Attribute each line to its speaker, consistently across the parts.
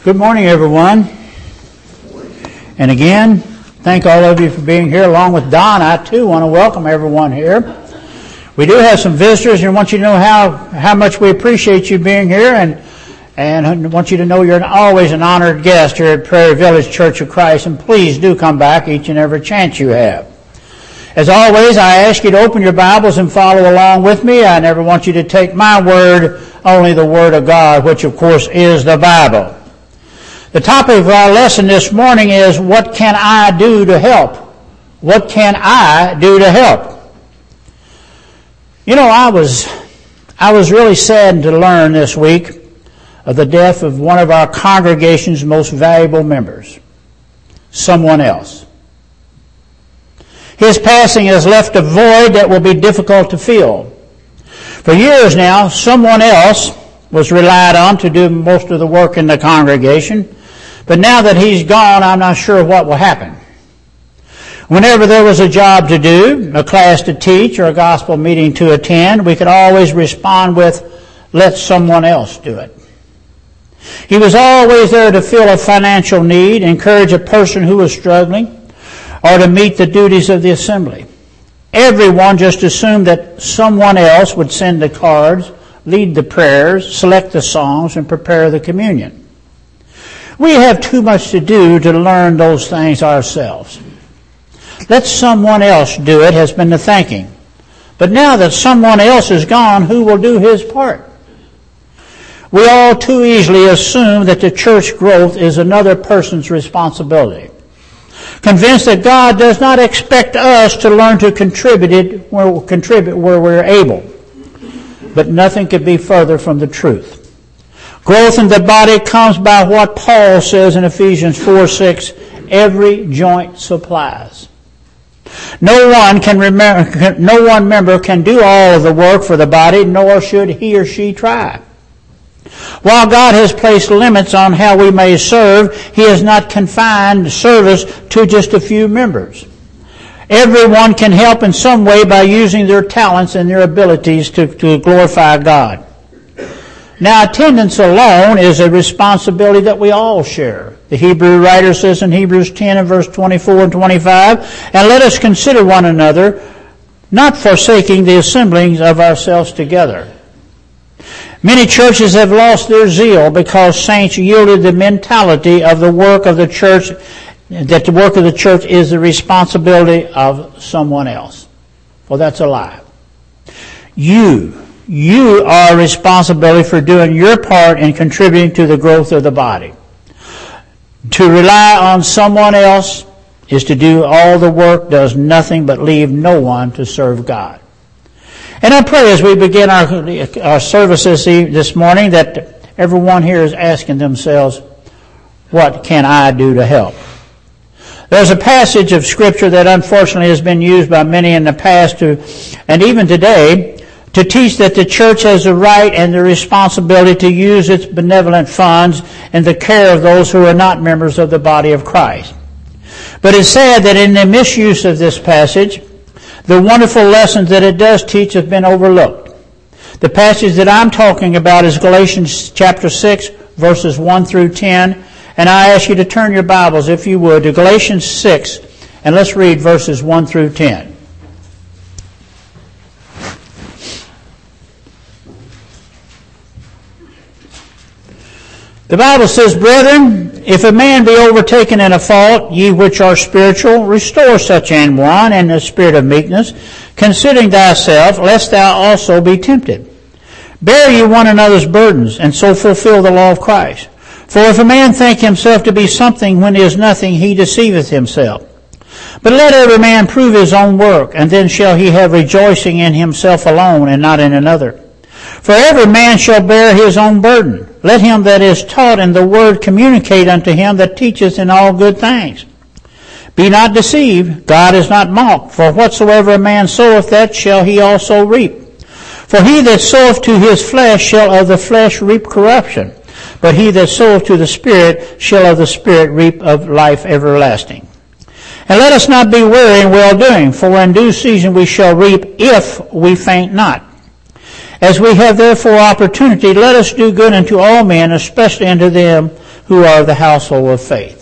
Speaker 1: Good morning, everyone. And again, thank all of you for being here. Along with Don, I too want to welcome everyone here. We do have some visitors, and I want you to know how much we appreciate you being here, and I want you to know you're always an honored guest here at Prairie Village Church of Christ, and please do come back each and every chance you have. As always, I ask you to open your Bibles and follow along with me. I never want you to take my word, only the Word of God, which of course is the Bible. The topic of our lesson this morning is, what can I do to help? What can I do to help? You know, I was really saddened to learn this week of the death of one of our congregation's most valuable members, someone else. His passing has left a void that will be difficult to fill. For years now, someone else was relied on to do most of the work in the congregation. But now that he's gone, I'm not sure what will happen. Whenever there was a job to do, a class to teach, or a gospel meeting to attend, we could always respond with, let someone else do it. He was always there to fill a financial need, encourage a person who was struggling, or to meet the duties of the assembly. Everyone just assumed that someone else would send the cards, lead the prayers, select the songs, and prepare the communion. We have too much to do to learn those things ourselves. Let someone else do it has been the thinking. But now that someone else is gone, who will do his part? We all too easily assume that the church growth is another person's responsibility, convinced that God does not expect us to learn to contribute where we're able. But nothing could be further from the truth. Growth in the body comes by what Paul says in Ephesians 4:6, every joint supplies. No one member can do all of the work for the body, nor should he or she try. While God has placed limits on how we may serve, He has not confined service to just a few members. Everyone can help in some way by using their talents and their abilities to glorify God. Now, attendance alone is a responsibility that we all share. The Hebrew writer says in Hebrews 10 and verse 24 and 25, and let us consider one another, not forsaking the assemblings of ourselves together. Many churches have lost their zeal because saints yielded the mentality of the work of the church, that the work of the church is the responsibility of someone else. Well, that's a lie. You are responsible for doing your part in contributing to the growth of the body. To rely on someone else is to do all the work, does nothing but leave no one to serve God. And I pray as we begin our services this morning that everyone here is asking themselves, what can I do to help? There's a passage of Scripture that unfortunately has been used by many in the past and even today to teach that the church has the right and the responsibility to use its benevolent funds in the care of those who are not members of the body of Christ. But it's sad that in the misuse of this passage, the wonderful lessons that it does teach have been overlooked. The passage that I'm talking about is Galatians chapter 6, verses 1 through 10. And I ask you to turn your Bibles, if you would, to Galatians 6, and let's read verses 1 through 10. The Bible says, brethren, if a man be overtaken in a fault, ye which are spiritual, restore such an one in the spirit of meekness, considering thyself, lest thou also be tempted. Bear ye one another's burdens, and so fulfill the law of Christ. For if a man think himself to be something when he is nothing, he deceiveth himself. But let every man prove his own work, and then shall he have rejoicing in himself alone, and not in another. For every man shall bear his own burden. Let him that is taught in the word communicate unto him that teacheth in all good things. Be not deceived, God is not mocked. For whatsoever a man soweth, that shall he also reap. For he that soweth to his flesh shall of the flesh reap corruption. But he that soweth to the Spirit shall of the Spirit reap of life everlasting. And let us not be weary in well-doing, for in due season we shall reap if we faint not. As we have therefore opportunity, let us do good unto all men, especially unto them who are the household of faith.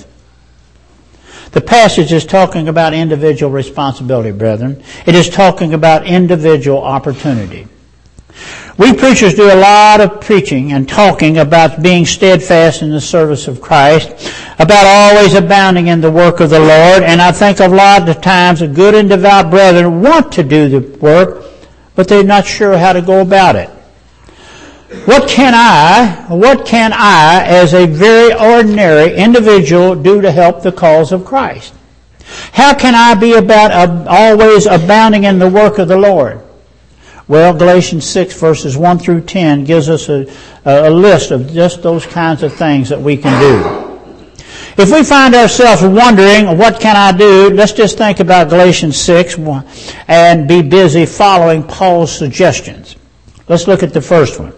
Speaker 1: The passage is talking about individual responsibility, brethren. It is talking about individual opportunity. We preachers do a lot of preaching and talking about being steadfast in the service of Christ, about always abounding in the work of the Lord, and I think a lot of times the good and devout brethren want to do the work, but they're not sure how to go about it. What can I, as a very ordinary individual, do to help the cause of Christ? How can I be about always abounding in the work of the Lord? Well, Galatians 6 verses 1 through 10 gives us a list of just those kinds of things that we can do. If we find ourselves wondering, what can I do? Let's just think about Galatians 6 and be busy following Paul's suggestions. Let's look at the first one.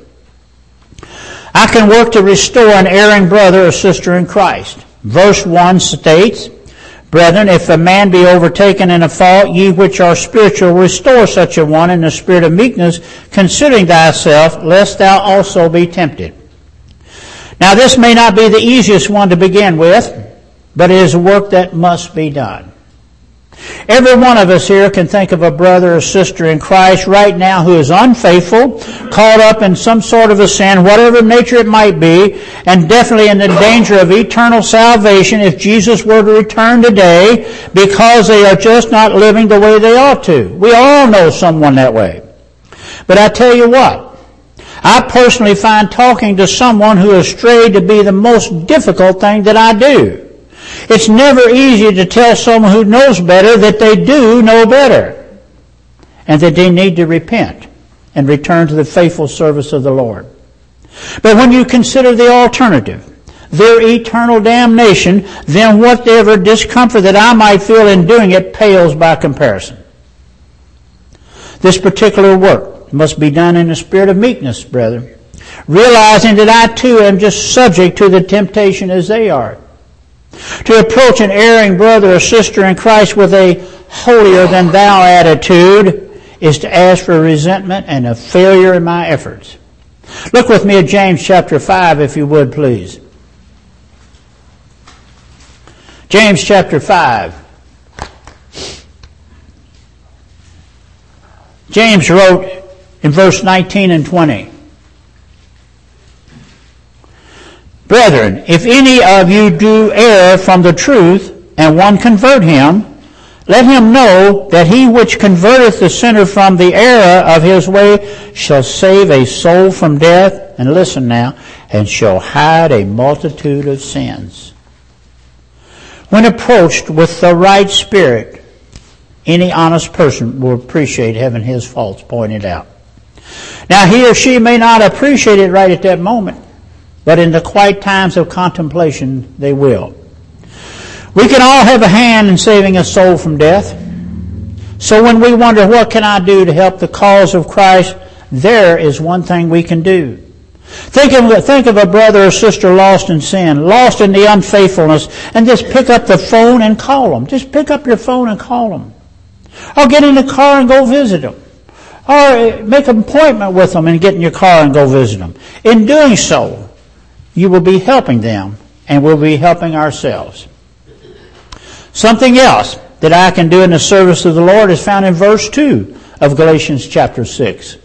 Speaker 1: I can work to restore an erring brother or sister in Christ. Verse 1 states, Brethren, if a man be overtaken in a fault, ye which are spiritual, restore such a one in the spirit of meekness, considering thyself, lest thou also be tempted. Now this may not be the easiest one to begin with, but it is a work that must be done. Every one of us here can think of a brother or sister in Christ right now who is unfaithful, caught up in some sort of a sin, whatever nature it might be, and definitely in the danger of eternal salvation if Jesus were to return today, because they are just not living the way they ought to. We all know someone that way. But I tell you what, I personally find talking to someone who has strayed to be the most difficult thing that I do. It's never easy to tell someone who knows better that they do know better and that they need to repent and return to the faithful service of the Lord. But when you consider the alternative, their eternal damnation, then whatever discomfort that I might feel in doing it pales by comparison. This particular work must be done in a spirit of meekness, brethren, realizing that I too am just subject to the temptation as they are. To approach an erring brother or sister in Christ with a holier-than-thou attitude is to ask for resentment and a failure in my efforts. Look with me at James chapter 5, if you would, please. James chapter 5. James wrote in verse 19 and 20. Brethren, if any of you do err from the truth, and one convert him, let him know that he which converteth the sinner from the error of his way shall save a soul from death, and listen now, and shall hide a multitude of sins. When approached with the right spirit, any honest person will appreciate having his faults pointed out. Now he or she may not appreciate it right at that moment, but in the quiet times of contemplation, they will. We can all have a hand in saving a soul from death. So when we wonder, what can I do to help the cause of Christ? There is one thing we can do. Think of a brother or sister lost in sin, lost in the unfaithfulness, and just pick up the phone and call them. Just pick up your phone and call them. Or get in the car and go visit them. Or make an appointment with them and get in your car and go visit them. In doing so, you will be helping them, and we'll be helping ourselves. Something else that I can do in the service of the Lord is found in verse 2 of Galatians chapter 6.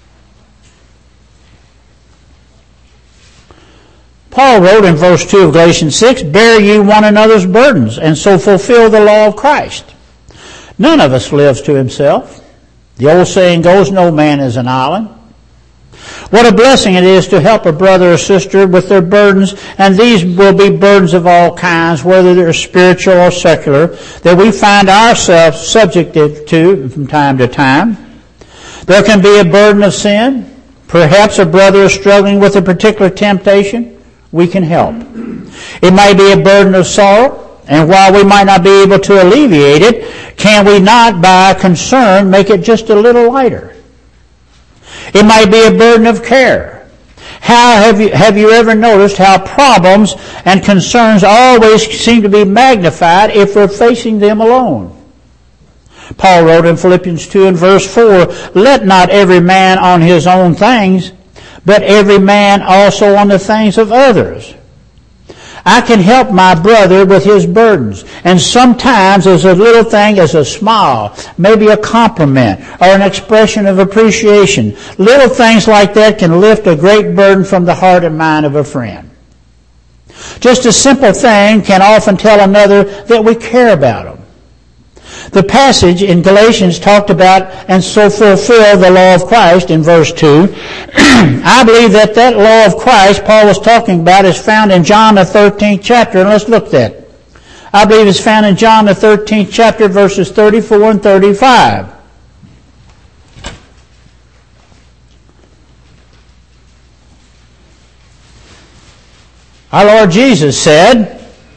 Speaker 1: Paul wrote in verse 2 of Galatians 6, Bear ye one another's burdens, and so fulfill the law of Christ. None of us lives to himself. The old saying goes, no man is an island. What a blessing it is to help a brother or sister with their burdens, and these will be burdens of all kinds, whether they're spiritual or secular, that we find ourselves subjected to from time to time. There can be a burden of sin. Perhaps a brother is struggling with a particular temptation. We can help. It may be a burden of sorrow, and while we might not be able to alleviate it, can we not, by concern, make it just a little lighter? It might be a burden of care. Have you ever noticed how problems and concerns always seem to be magnified if we're facing them alone? Paul wrote in Philippians 2 and verse 4, Let not every man on his own things, but every man also on the things of others. I can help my brother with his burdens. And sometimes as a little thing as a smile, maybe a compliment, or an expression of appreciation. Little things like that can lift a great burden from the heart and mind of a friend. Just a simple thing can often tell another that we care about them. The passage in Galatians talked about, and so fulfill the law of Christ in verse 2. I believe that law of Christ Paul was talking about is found in John the 13th chapter, and let's look at that. I believe it's found in John the 13th chapter, verses 34 and 35. Our Lord Jesus said,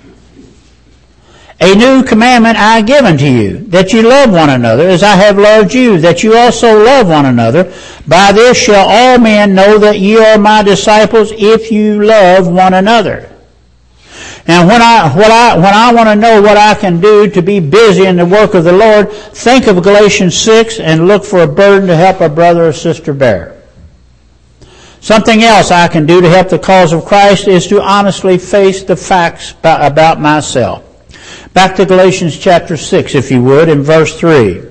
Speaker 1: "A new commandment I give unto you, that you love one another, as I have loved you, that you also love one another. By this shall all men know that ye are my disciples, if you love one another." And when I want to know what I can do to be busy in the work of the Lord, think of Galatians 6 and look for a burden to help a brother or sister bear. Something else I can do to help the cause of Christ is to honestly face the facts about myself. Back to Galatians chapter 6, if you would, in verse 3.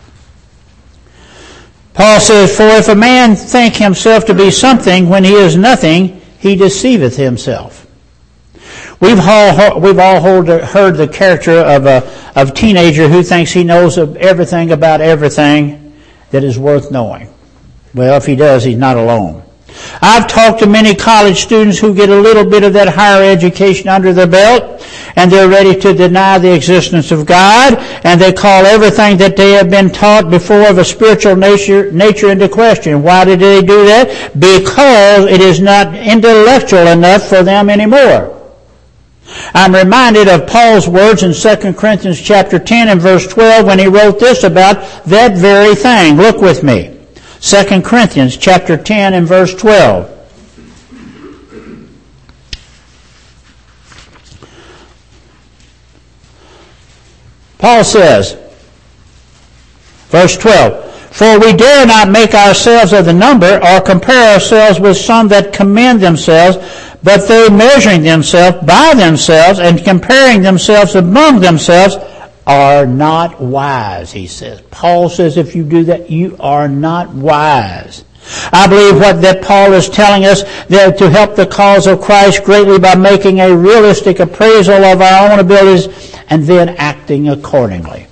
Speaker 1: Paul says, "For if a man think himself to be something when he is nothing, he deceiveth himself." We've all heard the character of a teenager who thinks he knows everything about everything that is worth knowing. Well, if he does, he's not alone. I've talked to many college students who get a little bit of that higher education under their belt, and they're ready to deny the existence of God, and they call everything that they have been taught before of a spiritual nature into question. Why did they do that? Because it is not intellectual enough for them anymore. I'm reminded of Paul's words in 2 Corinthians chapter 10 and verse 12 when he wrote this about that very thing. Look with me. 2 Corinthians chapter 10 and verse 12. Paul says, verse 12, "For we dare not make ourselves of the number, or compare ourselves with some that commend themselves, but they measuring themselves by themselves and comparing themselves among themselves are not wise," he says. Paul says if you do that, you are not wise. I believe that Paul is telling us that to help the cause of Christ greatly by making a realistic appraisal of our own abilities and then acting accordingly.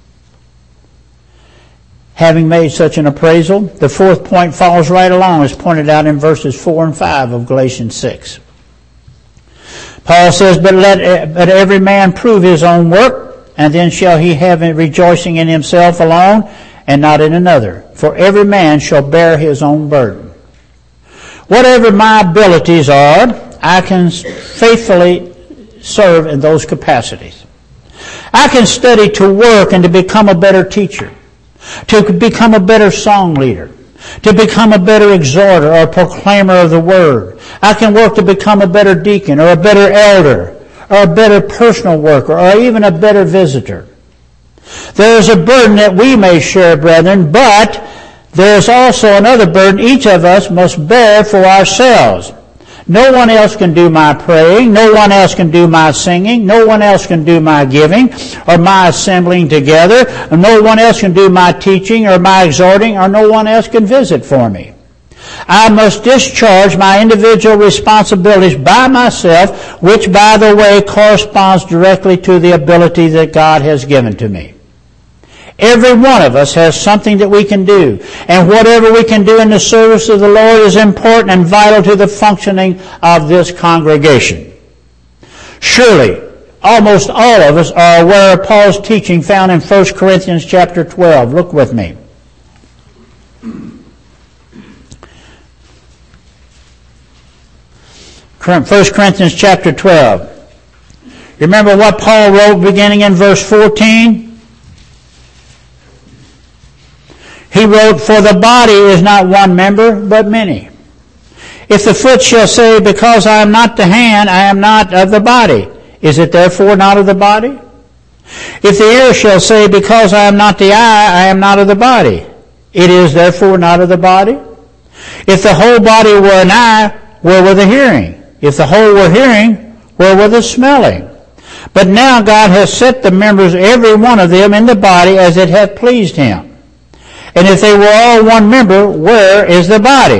Speaker 1: Having made such an appraisal, the fourth point follows right along as pointed out in verses 4 and 5 of Galatians 6. Paul says, but every man prove his own work, and then shall he have rejoicing in himself alone, and not in another. For every man shall bear his own burden. Whatever my abilities are, I can faithfully serve in those capacities. I can study to work and to become a better teacher, to become a better song leader, to become a better exhorter or proclaimer of the word. I can work to become a better deacon or a better elder or a better personal worker or even a better visitor. There is a burden that we may share, brethren, but there is also another burden each of us must bear for ourselves. No one else can do my praying. No one else can do my singing. No one else can do my giving or my assembling together. No one else can do my teaching or my exhorting, or no one else can visit for me. I must discharge my individual responsibilities by myself, which, by the way, corresponds directly to the ability that God has given to me. Every one of us has something that we can do, and whatever we can do in the service of the Lord is important and vital to the functioning of this congregation. Surely, almost all of us are aware of Paul's teaching found in 1 Corinthians chapter 12. Look with me. 1 Corinthians chapter 12. Remember what Paul wrote beginning in verse 14? He wrote, "For the body is not one member, but many. If the foot shall say, because I am not the hand, I am not of the body, is it therefore not of the body? If the ear shall say, because I am not the eye, I am not of the body, it is therefore not of the body? If the whole body were an eye, where were the hearing? If the whole were hearing, wherewith is smelling. But now God has set the members, every one of them, in the body as it hath pleased him. And if they were all one member, where is the body?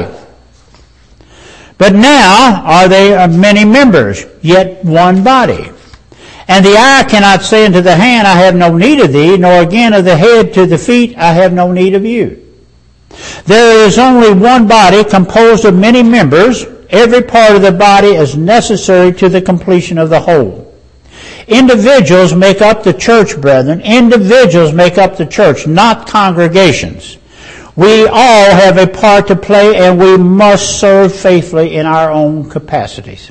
Speaker 1: But now are they many members, yet one body. And the eye cannot say unto the hand, I have no need of thee, nor again of the head to the feet, I have no need of you. There is only one body composed of many members. Every part of the body is necessary to the completion of the whole. Individuals make up the church, brethren. Individuals make up the church, not congregations. We all have a part to play, and we must serve faithfully in our own capacities.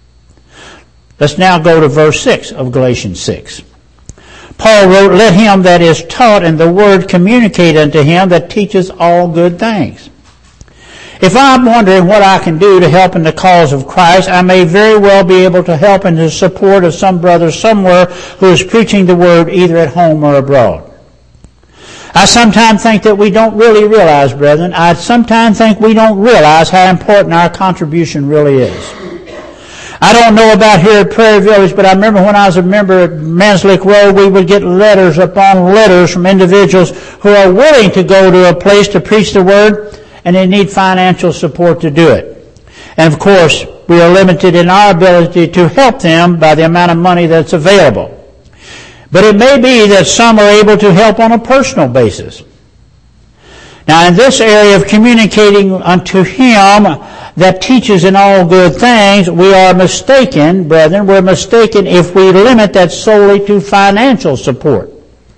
Speaker 1: Let's now go to verse 6 of Galatians 6. Paul wrote, Let him that is taught in the word communicate unto him that teacheth all good things. If I'm wondering what I can do to help in the cause of Christ, I may very well be able to help in the support of some brother somewhere who is preaching the word either at home or abroad. I sometimes think that we don't really realize, brethren, I sometimes think we don't realize how important our contribution really is. I don't know about here at Prairie Village, but I remember when I was a member at Manslick Road, we would get letters upon letters from individuals who are willing to go to a place to preach the word, and they need financial support to do it. And of course, we are limited in our ability to help them by the amount of money that's available. But it may be that some are able to help on a personal basis. Now, in this area of communicating unto him that teaches in all good things, we are mistaken, brethren. We're mistaken if we limit that solely to financial support.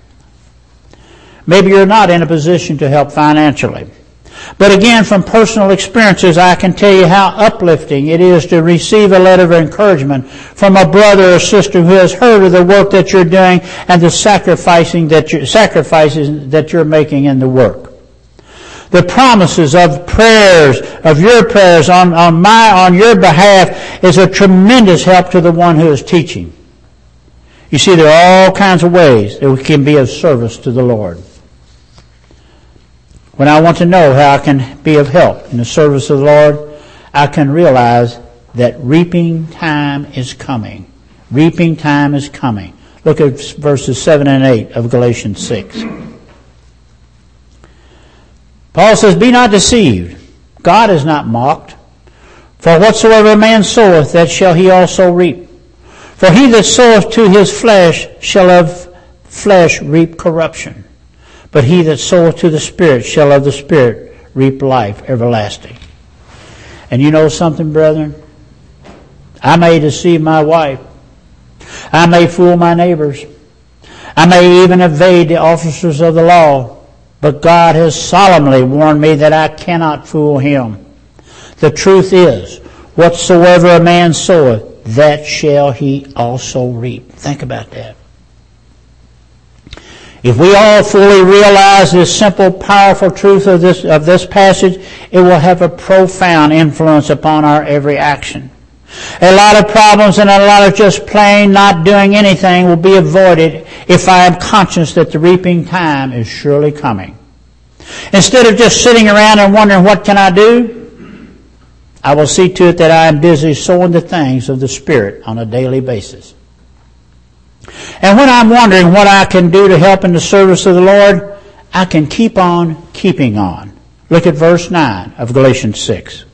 Speaker 1: Maybe you're not in a position to help financially. But again, from personal experiences, I can tell you how uplifting it is to receive a letter of encouragement from a brother or sister who has heard of the work that you're doing and the sacrifices that you're making in the work. The promises of prayers, of your prayers on your behalf is a tremendous help to the one who is teaching. You see, there are all kinds of ways that we can be of service to the Lord. When I want to know how I can be of help in the service of the Lord, I can realize that reaping time is coming. Reaping time is coming. Look at verses 7 and 8 of Galatians 6. Paul says, Be not deceived. God is not mocked. For whatsoever a man soweth, that shall he also reap. For he that soweth to his flesh shall of flesh reap corruption. But he that soweth to the Spirit shall of the Spirit reap life everlasting. And you know something, brethren? I may deceive my wife. I may fool my neighbors. I may even evade the officers of the law. But God has solemnly warned me that I cannot fool him. The truth is, whatsoever a man soweth, that shall he also reap. Think about that. If we all fully realize this simple, powerful truth of this passage, it will have a profound influence upon our every action. A lot of problems and a lot of just plain not doing anything will be avoided if I am conscious that the reaping time is surely coming. Instead of just sitting around and wondering, what can I do? I will see to it that I am busy sowing the things of the Spirit on a daily basis. And when I'm wondering what I can do to help in the service of the Lord, I can keep on keeping on. Look at verse 9 of Galatians 6.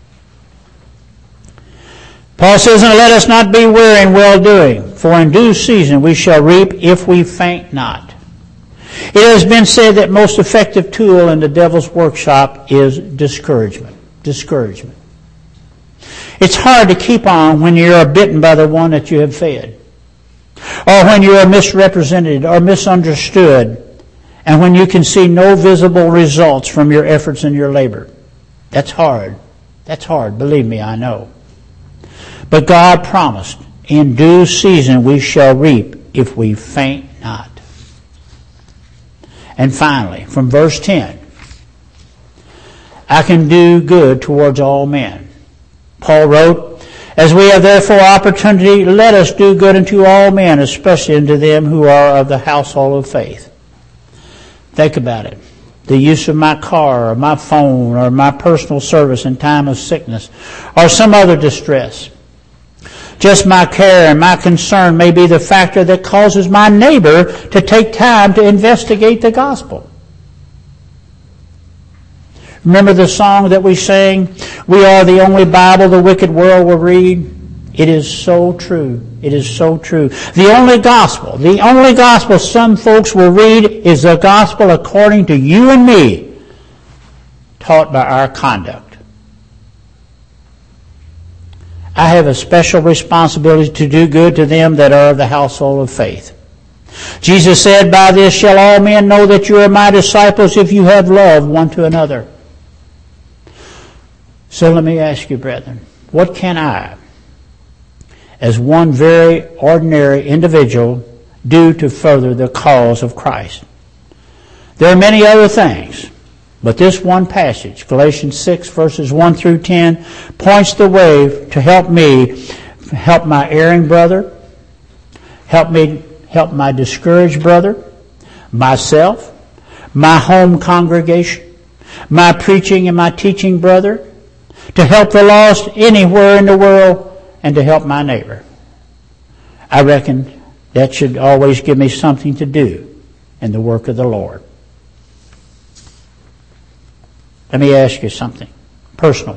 Speaker 1: Paul says, And let us not be weary in well-doing, for in due season we shall reap if we faint not. It has been said that most effective tool in the devil's workshop is discouragement. Discouragement. It's hard to keep on when you're bitten by the one that you have fed. Or when you are misrepresented or misunderstood, and when you can see no visible results from your efforts and your labor. That's hard. That's hard. Believe me, I know. But God promised, in due season we shall reap if we faint not. And finally, from verse 10, I can do good towards all men. Paul wrote, As we have therefore opportunity, let us do good unto all men, especially unto them who are of the household of faith. Think about it. The use of my car or my phone or my personal service in time of sickness or some other distress. Just my care and my concern may be the factor that causes my neighbor to take time to investigate the gospel. Remember the song that we sang, "We are the only Bible the wicked world will read"? It is so true. It is so true. The only gospel some folks will read is the gospel according to you and me, taught by our conduct. I have a special responsibility to do good to them that are of the household of faith. Jesus said, "By this shall all men know that you are my disciples, if you have love one to another." So let me ask you, brethren, what can I, as one very ordinary individual, do to further the cause of Christ? There are many other things, but this one passage, Galatians 6, verses 1 through 10, points the way to help me, help my erring brother, help my discouraged brother, myself, my home congregation, my preaching and my teaching brother, to help the lost anywhere in the world, and to help my neighbor. I reckon that should always give me something to do in the work of the Lord. Let me ask you something personal.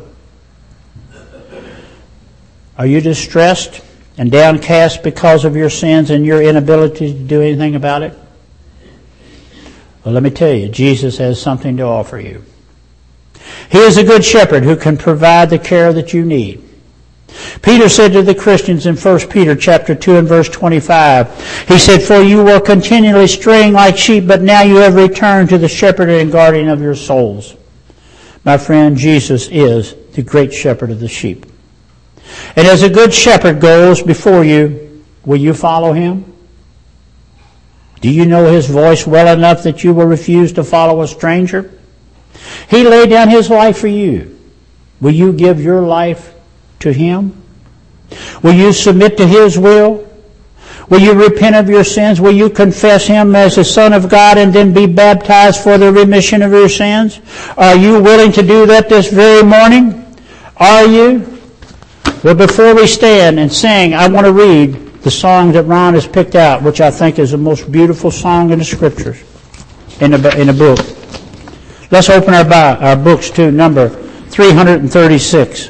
Speaker 1: Are you distressed and downcast because of your sins and your inability to do anything about it? Well, let me tell you, Jesus has something to offer you. He is a good shepherd who can provide the care that you need. Peter said to the Christians in 1 Peter chapter 2 and verse 25, he said, "For you were continually straying like sheep, but now you have returned to the shepherd and guardian of your souls." My friend, Jesus is the great shepherd of the sheep. And as a good shepherd goes before you, will you follow him? Do you know his voice well enough that you will refuse to follow a stranger? He laid down his life for you. Will you give your life to him? Will you submit to his will? Will you repent of your sins? Will you confess him as the Son of God and then be baptized for the remission of your sins? Are you willing to do that this very morning? Are you? Well, before we stand and sing, I want to read the song that Ron has picked out, which I think is the most beautiful song in the Scriptures, in the book. Let's open our books to number 336.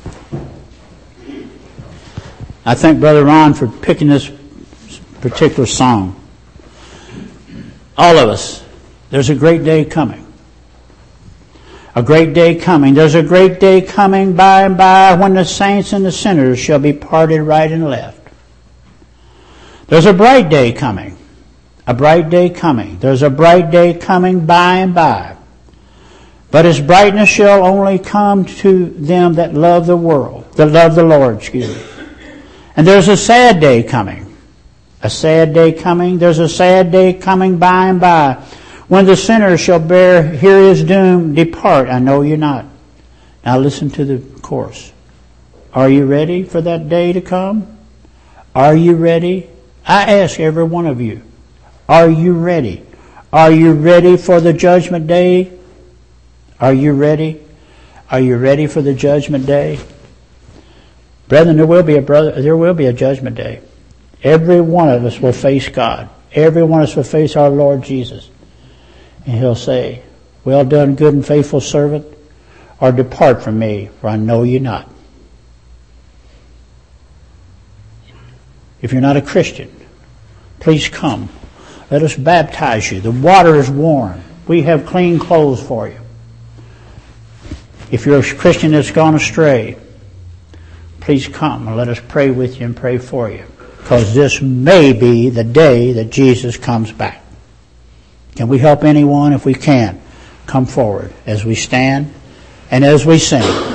Speaker 1: I thank Brother Ron for picking this particular song. All of us, there's a great day coming. A great day coming. There's a great day coming by and by when the saints and the sinners shall be parted right and left. There's a bright day coming. A bright day coming. There's a bright day coming by and by. But its brightness shall only come to them that love the world, that love the Lord, And there's a sad day coming. A sad day coming. There's a sad day coming by and by, when the sinner shall hear his doom, depart, I know you not. Now listen to the chorus. Are you ready for that day to come? Are you ready? I ask every one of you, are you ready? Are you ready for the judgment day? Are you ready? Are you ready for the judgment day? Brethren, there will be a judgment day. Every one of us will face God. Every one of us will face our Lord Jesus. And he'll say, "Well done, good and faithful servant, or depart from me, for I know you not." If you're not a Christian, please come. Let us baptize you. The water is warm. We have clean clothes for you. If you're a Christian that's gone astray, please come and let us pray with you and pray for you, because this may be the day that Jesus comes back. Can we help anyone? If we can, come forward as we stand and as we sing.